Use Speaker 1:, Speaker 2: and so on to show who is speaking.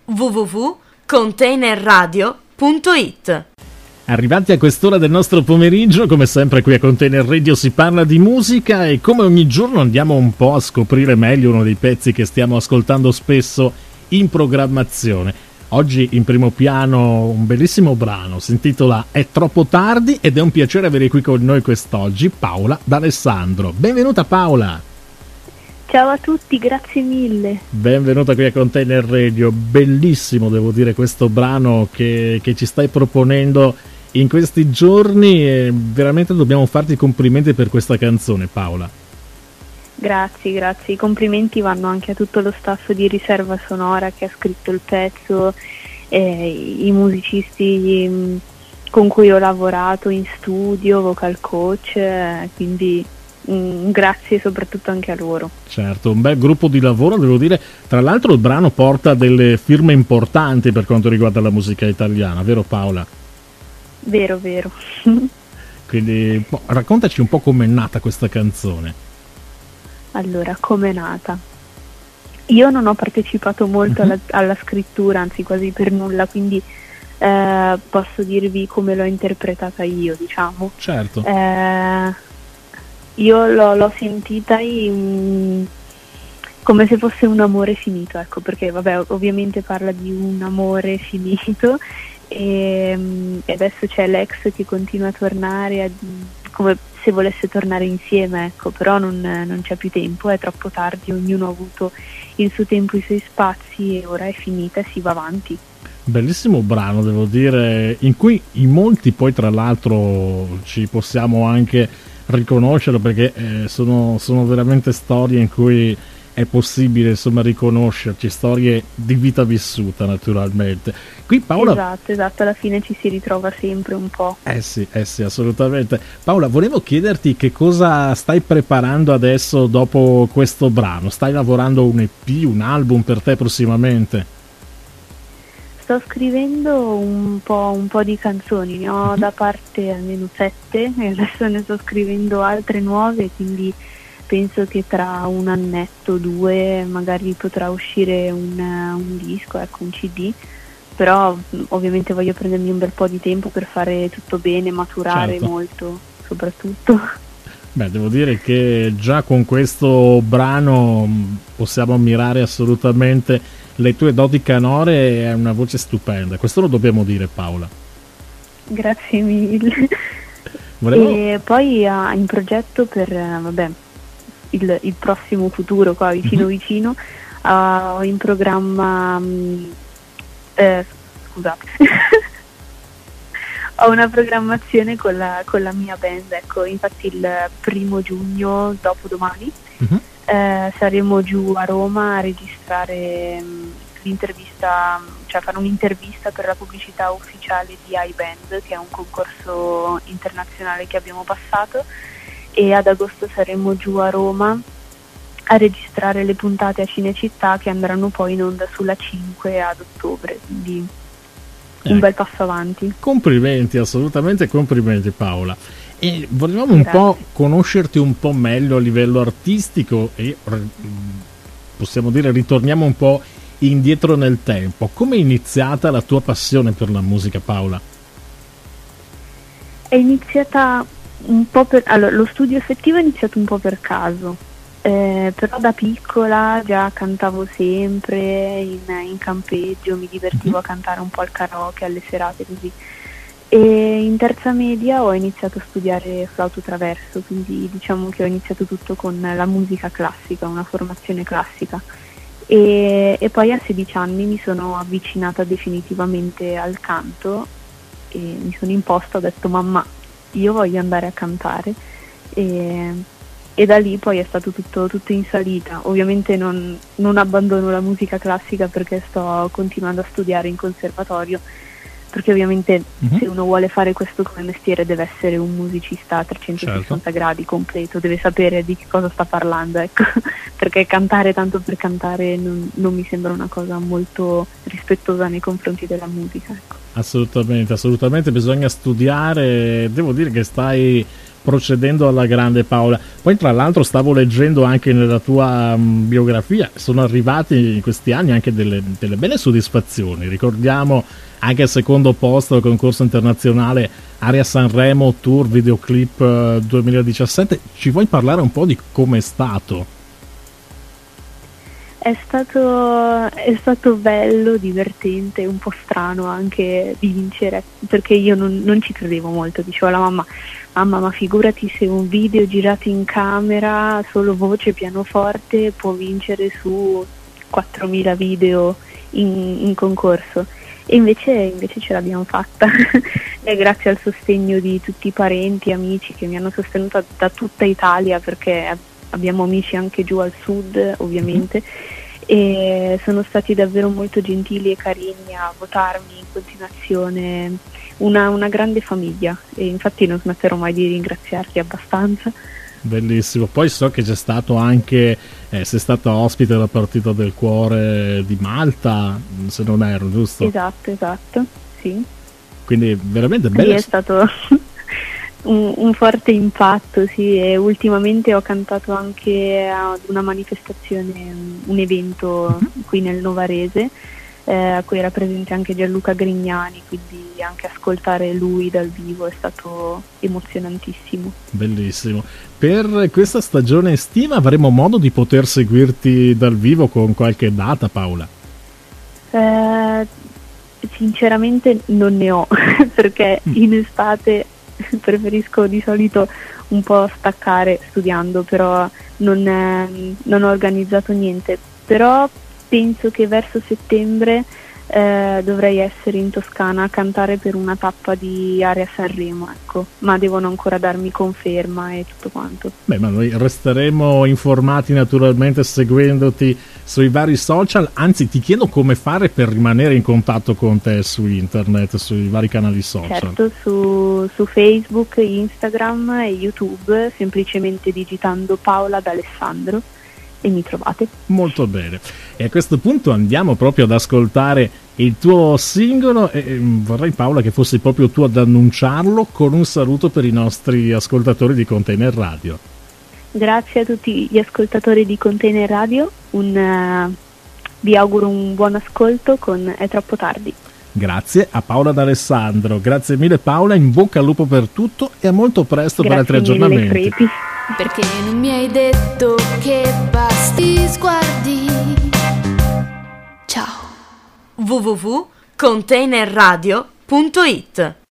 Speaker 1: www.containerradio.it.
Speaker 2: Arrivati a quest'ora del nostro pomeriggio, come sempre qui a Container Radio si parla di musica e come ogni giorno andiamo un po' a scoprire meglio uno dei pezzi che stiamo ascoltando spesso in programmazione. Oggi in primo piano un bellissimo brano, si intitola È troppo tardi ed è un piacere avere qui con noi quest'oggi Paola D'Alessandro. Benvenuta Paola!
Speaker 3: Ciao a tutti, grazie mille.
Speaker 2: Benvenuta qui a Container Radio, bellissimo devo dire questo brano che ci stai proponendo in questi giorni e veramente dobbiamo farti i complimenti per questa canzone Paola.
Speaker 3: Grazie, i complimenti vanno anche a tutto lo staff di Riserva Sonora che ha scritto il pezzo, i musicisti con cui ho lavorato in studio, vocal coach, quindi grazie soprattutto anche a loro. Certo,
Speaker 2: un bel gruppo di lavoro devo dire, tra l'altro il brano porta delle firme importanti per quanto riguarda la musica italiana, vero Paola?
Speaker 3: Vero.
Speaker 2: Quindi raccontaci un po' com'è nata questa canzone.
Speaker 3: Allora, com'è nata? Io non ho partecipato molto alla scrittura, anzi quasi per nulla, quindi posso dirvi come l'ho interpretata io, diciamo.
Speaker 2: Certo.
Speaker 3: Io l'ho sentita come se fosse un amore finito, ecco, perché vabbè, ovviamente parla di un amore finito e adesso c'è l'ex che continua a tornare come se volesse tornare insieme, ecco, però non c'è più tempo, è troppo tardi, ognuno ha avuto il suo tempo, i suoi spazi e ora è finita e si va avanti.
Speaker 2: Bellissimo brano, devo dire, in cui in molti poi tra l'altro ci possiamo anche riconoscerlo perché sono veramente storie in cui è possibile insomma riconoscerci, storie di vita vissuta naturalmente. Qui Paola...
Speaker 3: Esatto, alla fine ci si ritrova sempre un po'.
Speaker 2: Sì, assolutamente. Paola, volevo chiederti che cosa stai preparando adesso dopo questo brano. Stai lavorando un EP, un album per te prossimamente?
Speaker 3: Sto scrivendo un po' di canzoni, ne ho da parte almeno 7 e adesso ne sto scrivendo altre nuove, quindi penso che tra un annetto o 2 magari potrà uscire un disco, ecco, un CD, però ovviamente voglio prendermi un bel po' di tempo per fare tutto bene, maturare
Speaker 2: certo.
Speaker 3: Molto soprattutto.
Speaker 2: Beh, devo dire che già con questo brano possiamo ammirare assolutamente le tue doti canore, è una voce stupenda, questo lo dobbiamo dire Paola.
Speaker 3: Grazie mille. E poi in progetto per il prossimo futuro qua vicino ho in programma scusate ho una programmazione con la mia band, ecco, infatti il 1° giugno, dopodomani, saremo giù a Roma a registrare l'intervista, cioè fare un'intervista per la pubblicità ufficiale di iBand, che è un concorso internazionale che abbiamo passato, e ad agosto saremo giù a Roma a registrare le puntate a Cinecittà che andranno poi in onda sulla 5 ad ottobre, quindi un bel passo avanti.
Speaker 2: Complimenti, assolutamente complimenti Paola. E volevamo un po' conoscerti un po' meglio a livello artistico e possiamo dire ritorniamo un po' indietro nel tempo. Come è iniziata la tua passione per la musica, Paola?
Speaker 3: È iniziata un po' allora, lo studio effettivo è iniziato un po' per caso, però da piccola già cantavo sempre in campeggio, mi divertivo a cantare un po' al karaoke, alle serate così. E in terza media ho iniziato a studiare flauto traverso, quindi diciamo che ho iniziato tutto con la musica classica, una formazione classica. E poi a 16 anni mi sono avvicinata definitivamente al canto e mi sono imposta, ho detto mamma, io voglio andare a cantare e da lì poi è stato tutto in salita. Ovviamente non abbandono la musica classica perché sto continuando a studiare in conservatorio, perché ovviamente se uno vuole fare questo come mestiere deve essere un musicista a 360 gradi completo, deve sapere di che cosa sta parlando, ecco. Perché cantare tanto per cantare non mi sembra una cosa molto rispettosa nei confronti della musica, ecco.
Speaker 2: Assolutamente, bisogna studiare. Devo dire che stai procedendo alla grande, Paola. Poi tra l'altro stavo leggendo anche nella tua biografia, sono arrivati in questi anni anche delle belle soddisfazioni. Ricordiamo anche il secondo posto al concorso internazionale Aria Sanremo Tour Videoclip 2017. Ci vuoi parlare un po' di com'è stato?
Speaker 3: È stato bello, divertente, un po' strano anche vincere, perché io non ci credevo molto. Dicevo alla mamma, ma figurati se un video girato in camera, solo voce, pianoforte, può vincere su 4.000 video in concorso. E invece ce l'abbiamo fatta, e grazie al sostegno di tutti i parenti, amici che mi hanno sostenuta da tutta Italia, perché abbiamo amici anche giù al sud ovviamente, e sono stati davvero molto gentili e carini a votarmi in continuazione, una grande famiglia, e infatti non smetterò mai di ringraziarli abbastanza.
Speaker 2: Bellissimo, poi so che c'è stato anche, sei stata ospite della partita del cuore di Malta, se non erro, giusto?
Speaker 3: Esatto, sì.
Speaker 2: Quindi veramente bello.
Speaker 3: Sì, è stato un forte impatto, sì, e ultimamente ho cantato anche ad una manifestazione, un evento qui nel Novarese, a cui era presente anche Gianluca Grignani, quindi anche ascoltare lui dal vivo è stato emozionantissimo.
Speaker 2: Bellissimo. Per questa stagione estiva avremo modo di poter seguirti dal vivo con qualche data, Paola?
Speaker 3: Sinceramente non ne ho, perché in estate preferisco di solito un po' staccare studiando, però non ho organizzato niente, però penso che verso settembre dovrei essere in Toscana a cantare per una tappa di Aria Sanremo, ecco, ma devono ancora darmi conferma e tutto quanto.
Speaker 2: Beh, ma noi resteremo informati naturalmente seguendoti sui vari social, anzi ti chiedo come fare per rimanere in contatto con te su internet, sui vari canali social.
Speaker 3: Certo, su Facebook, Instagram e YouTube, semplicemente digitando Paola D'Alessandro e mi trovate.
Speaker 2: Molto bene, e a questo punto andiamo proprio ad ascoltare il tuo singolo e vorrei, Paola, che fossi proprio tu ad annunciarlo con un saluto per i nostri ascoltatori di Container Radio.
Speaker 3: Grazie a tutti gli ascoltatori di Container Radio, vi auguro un buon ascolto con È troppo tardi.
Speaker 2: Grazie a Paola D'Alessandro, grazie mille Paola, in bocca al lupo per tutto e a molto presto.
Speaker 3: Grazie
Speaker 2: per altri aggiornamenti.
Speaker 3: Crepi.
Speaker 1: Perché non mi hai detto che basti sguardi? Ciao. www.containerradio.it